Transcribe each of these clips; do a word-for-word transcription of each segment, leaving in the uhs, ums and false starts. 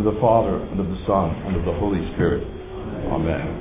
name of the Father, and of the Son, and of the Holy Spirit. Amen.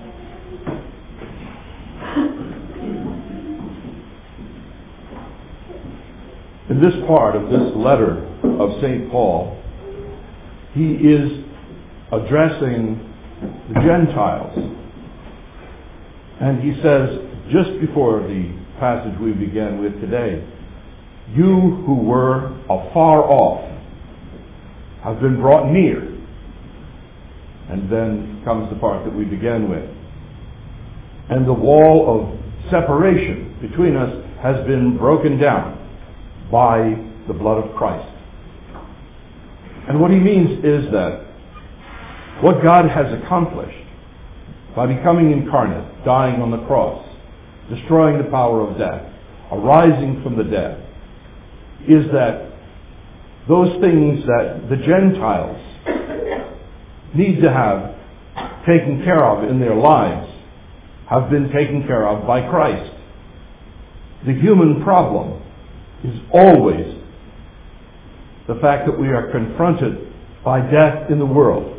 In this part of this letter of Saint Paul, he is addressing the Gentiles. And he says, just before the passage we began with today, you who were afar off have been brought near. And then comes the part that we began with. And the wall of separation between us has been broken down by the blood of Christ. And what he means is that what God has accomplished by becoming incarnate, dying on the cross, destroying the power of death, arising from the dead, is that those things that the Gentiles need to have taken care of in their lives have been taken care of by Christ. The human problem is always the fact that we are confronted by death in the world.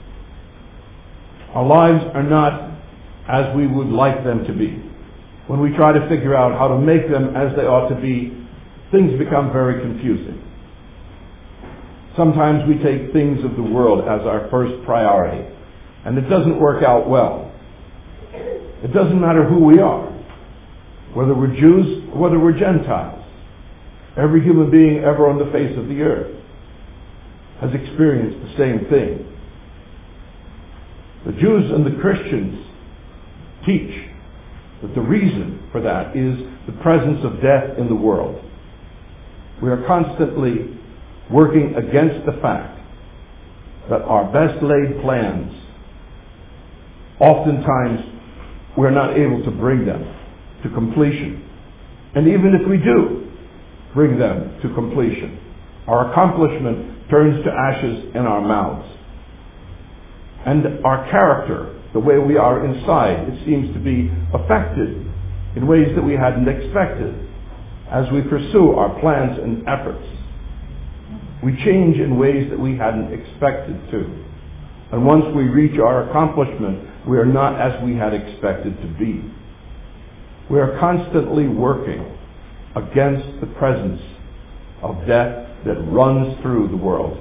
Our lives are not as we would like them to be. When we try to figure out how to make them as they ought to be, things become very confusing. Sometimes we take things of the world as our first priority, and it doesn't work out well. It doesn't matter who we are, whether we're Jews or whether we're Gentiles. Every human being ever on the face of the earth has experienced the same thing. The Jews and the Christians teach that the reason for that is the presence of death in the world. We are constantly working against the fact that our best laid plans, oftentimes we're not able to bring them to completion. And even if we do bring them to completion, our accomplishment turns to ashes in our mouths. And our character, the way we are inside, it seems to be affected in ways that we hadn't expected as we pursue our plans and efforts. We change in ways that we hadn't expected to. And once we reach our accomplishment, we are not as we had expected to be. We are constantly working against the presence of death that runs through the world.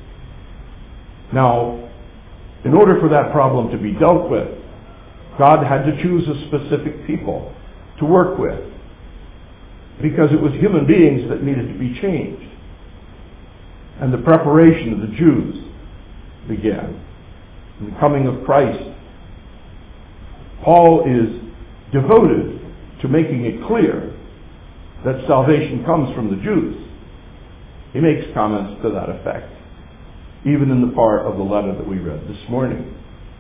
Now, in order for that problem to be dealt with, God had to choose a specific people to work with, because it was human beings that needed to be changed. And the preparation of the Jews began. In the coming of Christ, Paul is devoted to making it clear that salvation comes from the Jews. He makes comments to that effect, even in the part of the letter that we read this morning.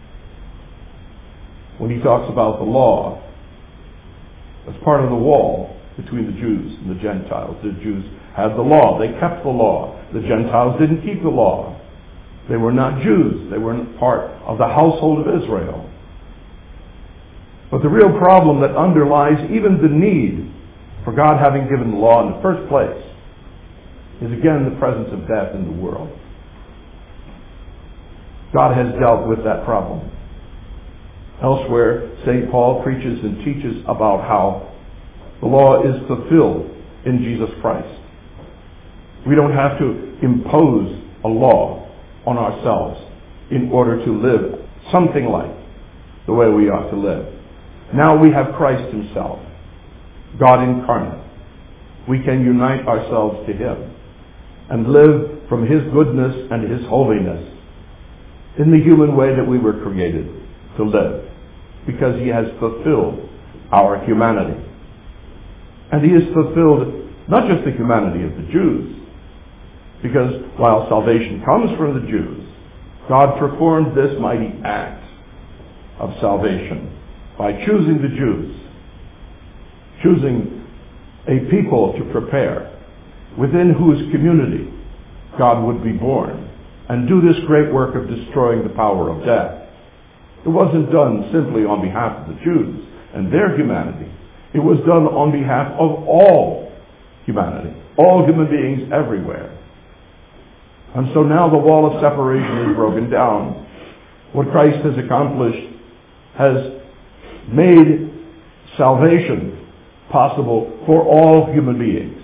When he talks about the law as part of the wall between the Jews and the Gentiles. The Jews had the law. They kept the law. The Gentiles didn't keep the law. They were not Jews. They weren't part of the household of Israel. But the real problem that underlies even the need for God having given the law in the first place is again the presence of death in the world. God has dealt with that problem. Elsewhere, Saint Paul preaches and teaches about how the law is fulfilled in Jesus Christ. We don't have to impose a law on ourselves in order to live something like the way we ought to live. Now we have Christ himself, God incarnate. We can unite ourselves to him and live from his goodness and his holiness in the human way that we were created to live, because he has fulfilled our humanity. And he has fulfilled not just the humanity of the Jews, because while salvation comes from the Jews, God performed this mighty act of salvation by choosing the Jews, choosing a people to prepare within whose community God would be born and do this great work of destroying the power of death. It wasn't done simply on behalf of the Jews and their humanity. It was done on behalf of all humanity, all human beings everywhere. And so now the wall of separation is broken down. What Christ has accomplished has made salvation possible for all human beings.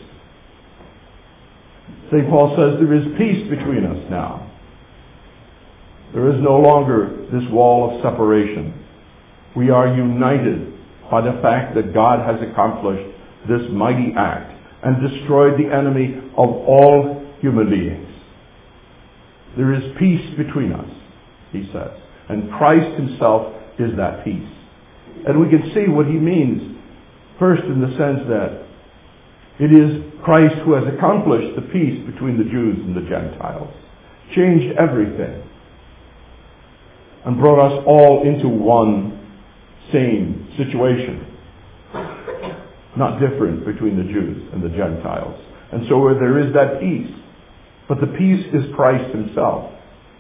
Saint Paul says there is peace between us now. There is no longer this wall of separation. We are united by the fact that God has accomplished this mighty act and destroyed the enemy of all human beings. There is peace between us, he says. And Christ himself is that peace. And we can see what he means, first in the sense that it is Christ who has accomplished the peace between the Jews and the Gentiles, changed everything, and brought us all into one same situation, not different between the Jews and the Gentiles. And so where there is that peace, but the peace is Christ himself.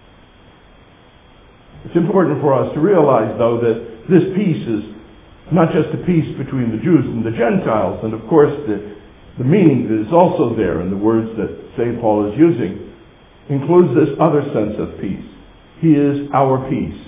It's important for us to realize, though, that this peace is not just a peace between the Jews and the Gentiles, and of course the, the meaning that is also there in the words that Saint Paul is using includes this other sense of peace. He is our peace.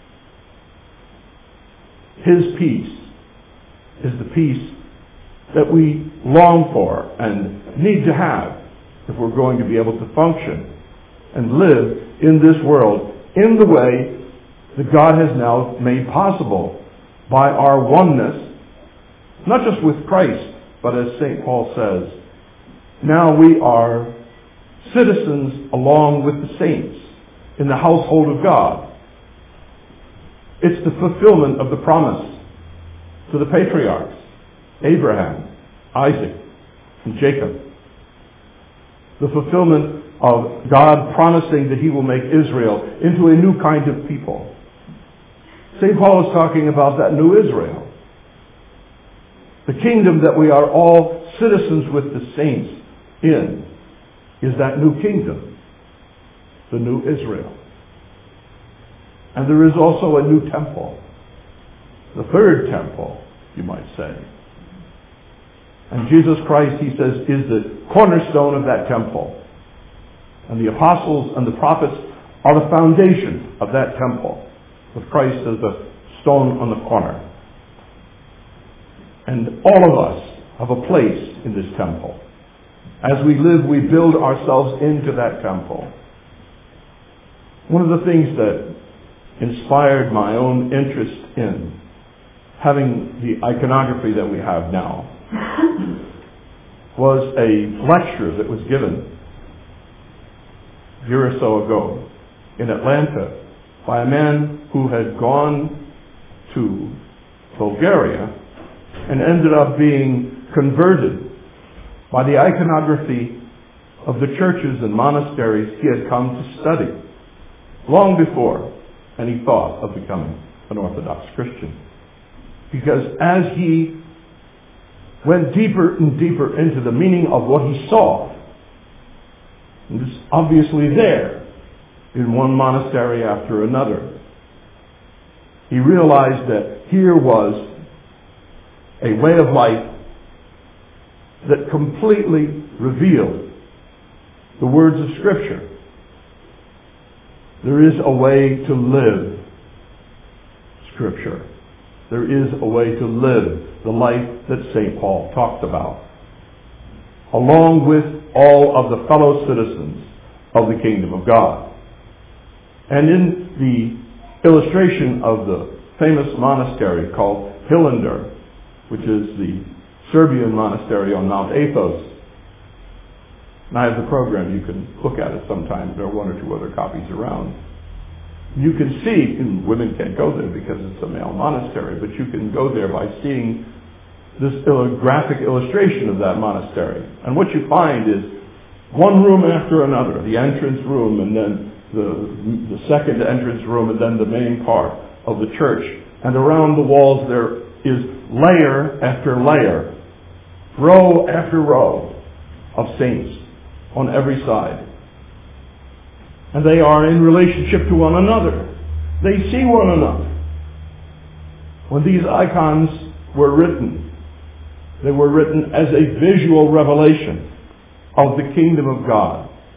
His peace is the peace that we long for and need to have if we're going to be able to function and live in this world in the way that God has now made possible by our oneness, not just with Christ, but as Saint Paul says, now we are citizens along with the saints in the household of God. It's the fulfillment of the promise to the patriarchs, Abraham, Isaac, and Jacob. The fulfillment of God promising that he will make Israel into a new kind of people. Saint Paul is talking about that new Israel. The kingdom that we are all citizens with the saints in is that new kingdom, the new Israel. And there is also a new temple, the third temple, you might say. And Jesus Christ, he says, is the cornerstone of that temple. And the apostles and the prophets are the foundation of that temple, with Christ as the stone on the corner. And all of us have a place in this temple. As we live, we build ourselves into that temple. One of the things that inspired my own interest in having the iconography that we have now was a lecture that was given a year or so ago in Atlanta by a man who had gone to Bulgaria and ended up being converted by the iconography of the churches and monasteries he had come to study long before any thought of becoming an Orthodox Christian. Because as he went deeper and deeper into the meaning of what he saw, and it's obviously there in one monastery after another, he realized that here was a way of life that completely revealed the words of Scripture. There is a way to live Scripture. There is a way to live the life that Saint Paul talked about, along with all of the fellow citizens of the kingdom of God. And in the illustration of the famous monastery called Hilandar, which is the Serbian monastery on Mount Athos, and I have the program, you can look at it sometime. There are one or two other copies around. You can see, and women can't go there because it's a male monastery, but you can go there by seeing this graphic illustration of that monastery. And what you find is one room after another, the entrance room, and then the, the second entrance room, and then the main part of the church. And around the walls there is layer after layer, row after row of saints on every side. And they are in relationship to one another. They see one another. When these icons were written, they were written as a visual revelation of the kingdom of God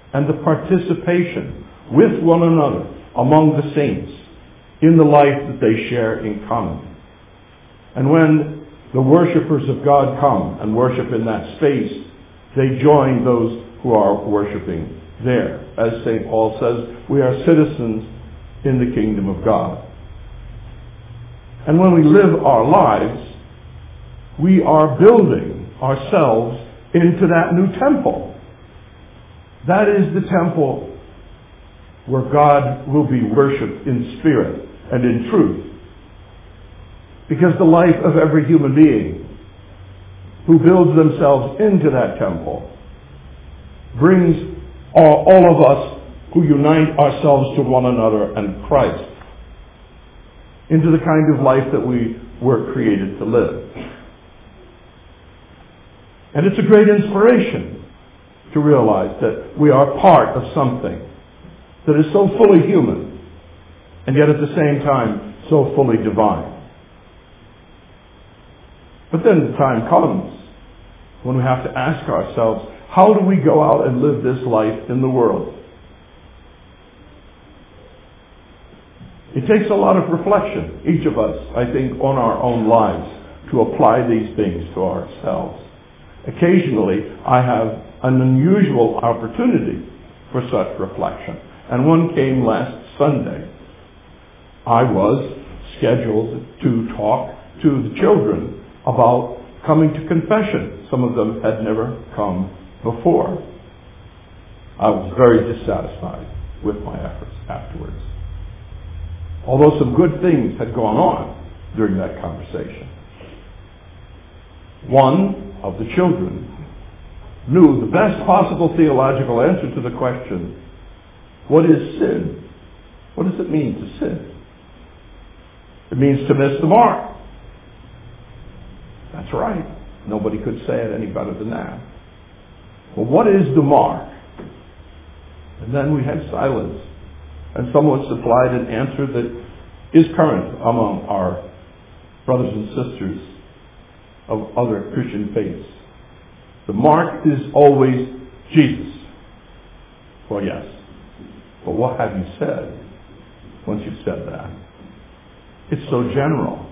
and the participation with one another among the saints in the life that they share in common. And when the worshipers of God come and worship in that space, they join those who are worshiping there. As Saint Paul says, we are citizens in the kingdom of God. And when we live our lives, we are building ourselves into that new temple. That is the temple where God will be worshipped in spirit and in truth. Because the life of every human being who builds themselves into that temple brings all, all of us who unite ourselves to one another and Christ into the kind of life that we were created to live. And it's a great inspiration to realize that we are part of something that is so fully human and yet at the same time so fully divine. But then the time comes when we have to ask ourselves, how do we go out and live this life in the world? It takes a lot of reflection, each of us, I think, on our own lives to apply these things to ourselves. Occasionally, I have an unusual opportunity for such reflection. And one came last Sunday. I was scheduled to talk to the children about coming to confession. Some of them had never come before. I was very dissatisfied with my efforts afterwards. Although some good things had gone on during that conversation. One of the children knew the best possible theological answer to the question, what is sin? What does it mean to sin? It means to miss the mark. That's right. Nobody could say it any better than that. Well, what is the mark? And then we had silence. And someone supplied an answer that is current among our brothers and sisters of other Christian faiths. The mark is always Jesus. Well, yes. But what have you said once you've said that? It's so general.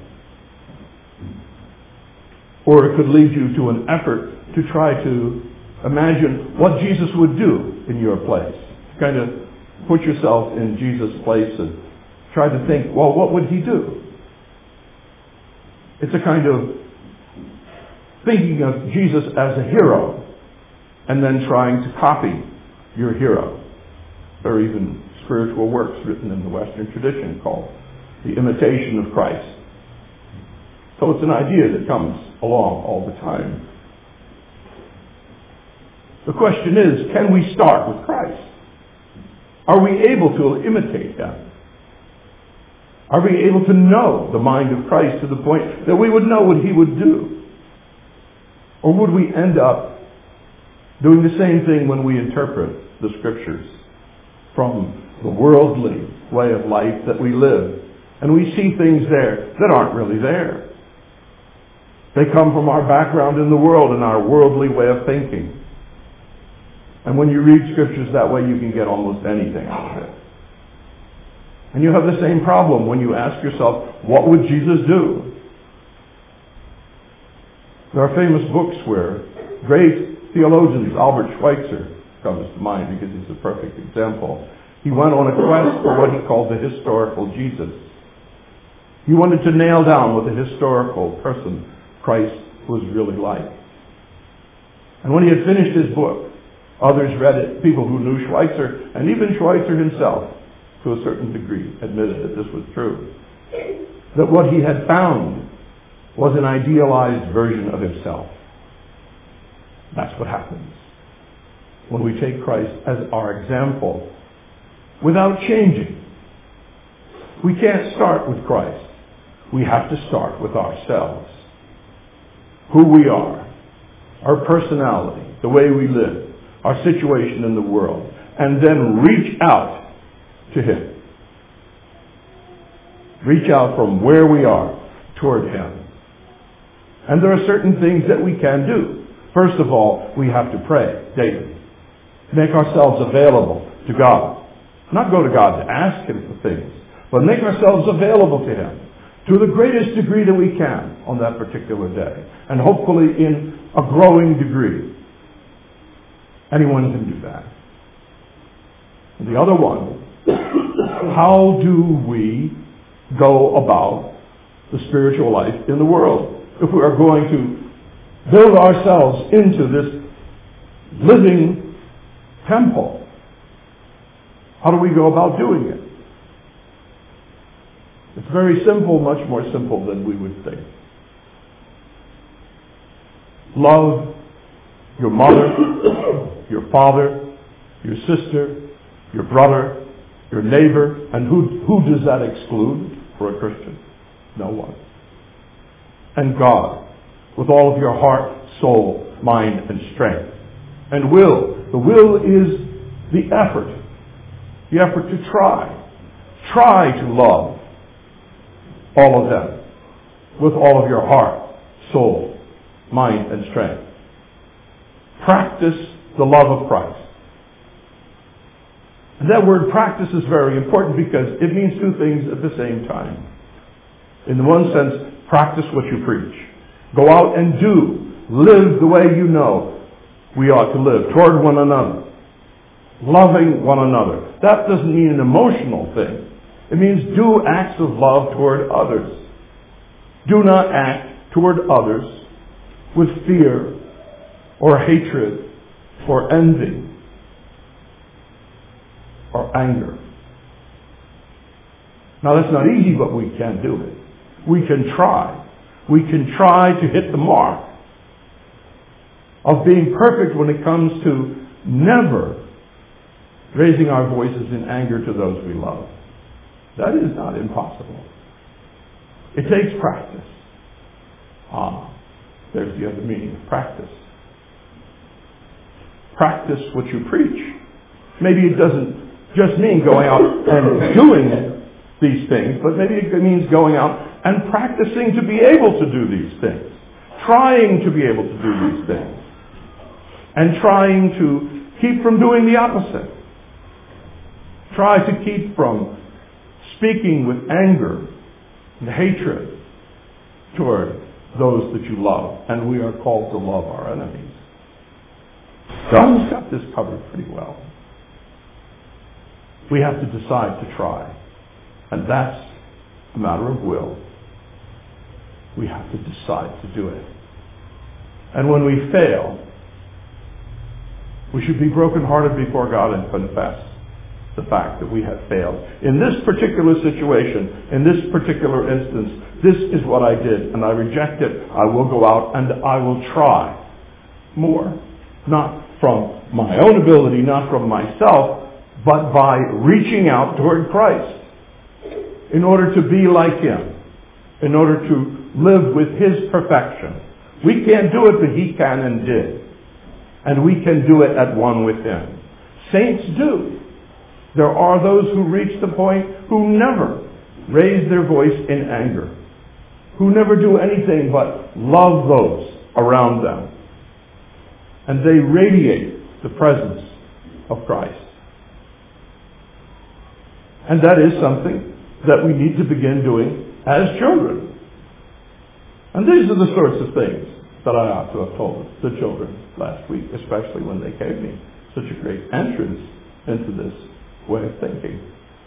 Or it could lead you to an effort to try to imagine what Jesus would do in your place. Kind of put yourself in Jesus' place and try to think, well, what would he do? It's a kind of thinking of Jesus as a hero and then trying to copy your hero. There are even spiritual works written in the Western tradition called The Imitation of Christ. So it's an idea that comes along all the time. The question is, can we start with Christ? Are we able to imitate him? Are we able to know the mind of Christ to the point that we would know what he would do? Or would we end up doing the same thing when we interpret the scriptures from the worldly way of life that we live, and we see things there that aren't really there? They come from our background in the world and our worldly way of thinking. And when you read scriptures that way, you can get almost anything out of it. And you have the same problem when you ask yourself, what would Jesus do? There are famous books where great theologians, Albert Schweitzer comes to mind because he's a perfect example. He went on a quest for what he called the historical Jesus. He wanted to nail down what the historical person Christ was really like. And when he had finished his book, others read it, people who knew Schweitzer, and even Schweitzer himself, to a certain degree, admitted that this was true. That what he had found was an idealized version of himself. That's what happens when we take Christ as our example without changing. We can't start with Christ. We have to start with ourselves. Who we are, our personality, the way we live, our situation in the world, and then reach out to him. Reach out from where we are toward him. And there are certain things that we can do. First of all, we have to pray daily. make ourselves available to God. Not go to God to ask Him for things, but make ourselves available to Him to the greatest degree that we can on that particular day, and hopefully in a growing degree. Anyone can do that. And the other one, how do we go about the spiritual life in the world? If we are going to build ourselves into this living temple, how do we go about doing it? It's very simple, much more simple than we would think. Love your mother, your father, your sister, your brother, your neighbor, and who, who does that exclude for a Christian? No one. And God, with all of your heart, soul, mind, and strength. And will. The will is the effort. The effort to try. Try to love all of them with all of your heart, soul, mind, and strength. Practice the love of Christ. And that word practice is very important because it means two things at the same time. In the one sense, practice what you preach. Go out and do. Live the way you know we ought to live toward one another. Loving one another. That doesn't mean an emotional thing. It means do acts of love toward others. Do not act toward others with fear or hatred or envy or anger. Now that's not easy, but we can do it. We can try. We can try to hit the mark of being perfect when it comes to never raising our voices in anger to those we love. That is not impossible. It takes practice. Ah, there's the other meaning of practice. Practice what you preach. Maybe it doesn't just mean going out and doing it, these things, but maybe it means going out and practicing to be able to do these things. Trying to be able to do these things. And trying to keep from doing the opposite. Try to keep from speaking with anger and hatred toward those that you love. And we are called to love our enemies. God's got this covered pretty well. We have to decide to try. And that's a matter of will. We have to decide to do it. And when we fail, we should be brokenhearted before God and confess the fact that we have failed. In this particular situation, in this particular instance, this is what I did, and I reject it. I will go out and I will try more. Not from my own ability, not from myself, but by reaching out toward Christ in order to be like Him, in order to live with His perfection. We can't do it, but He can and did. And we can do it at one with Him. Saints do. There are those who reach the point who never raise their voice in anger, who never do anything but love those around them. And they radiate the presence of Christ. And that is something that we need to begin doing as children. And these are the sorts of things that I ought to have told the children last week, especially when they gave me such a great entrance into this way of thinking.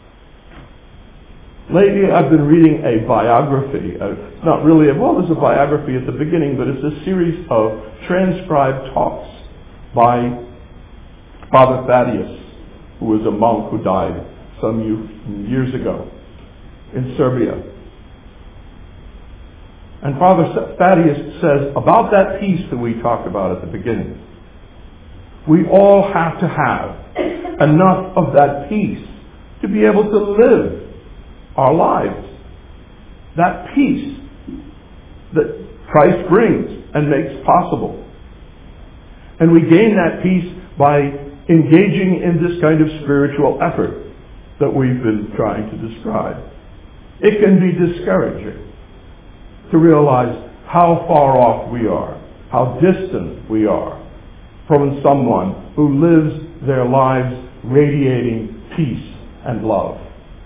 Lately, I've been reading a biography. Uh, it's not really a, well, there's a biography at the beginning, but it's a series of transcribed talks by Father Thaddeus, who was a monk who died some years ago in Serbia. And Father Thaddeus says about that peace that we talked about at the beginning, we all have to have enough of that peace to be able to live our lives. That peace that Christ brings and makes possible. And we gain that peace by engaging in this kind of spiritual effort that we've been trying to describe. It can be discouraging to realize how far off we are, how distant we are from someone who lives their lives radiating peace and love.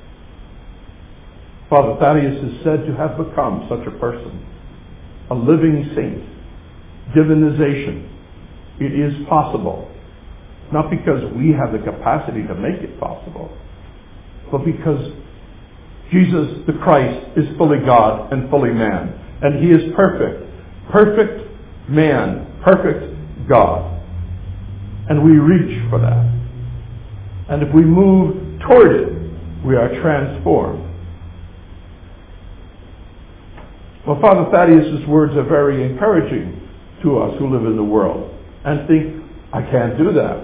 Father Thaddeus is said to have become such a person, a living saint. Divinization. It is possible. Not because we have the capacity to make it possible, but because Jesus the Christ is fully God and fully man. And he is perfect. Perfect man. Perfect God. And we reach for that. And if we move toward it, we are transformed. Well, Father Thaddeus' words are very encouraging to us who live in the world and think, I can't do that.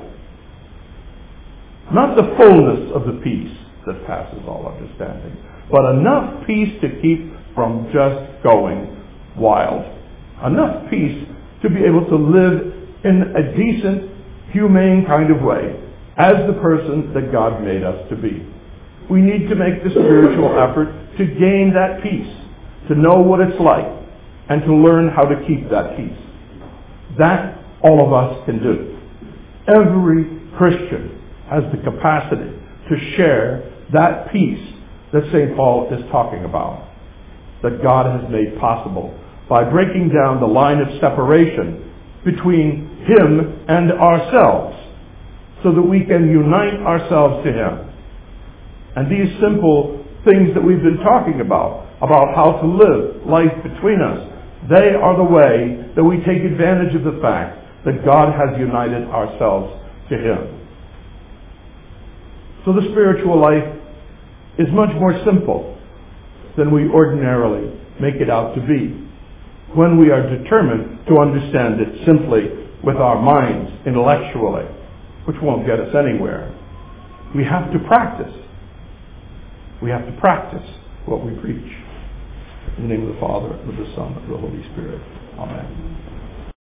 Not the fullness of the peace that passes all understanding, but enough peace to keep from just going wild. Enough peace to be able to live in a decent, humane kind of way as the person that God made us to be. We need to make the spiritual effort to gain that peace, to know what it's like, and to learn how to keep that peace. That all of us can do. Every Christian has the capacity to share that peace that Saint Paul is talking about, that God has made possible by breaking down the line of separation between him and ourselves, so that we can unite ourselves to him. And these simple things that we've been talking about, about how to live life between us, they are the way that we take advantage of the fact that God has united ourselves to him. So the spiritual life is much more simple than we ordinarily make it out to be when we are determined to understand it simply with our minds, intellectually, which won't get us anywhere. We have to practice. We have to practice what we preach. In the name of the Father, and of the Son, and of the Holy Spirit. Amen.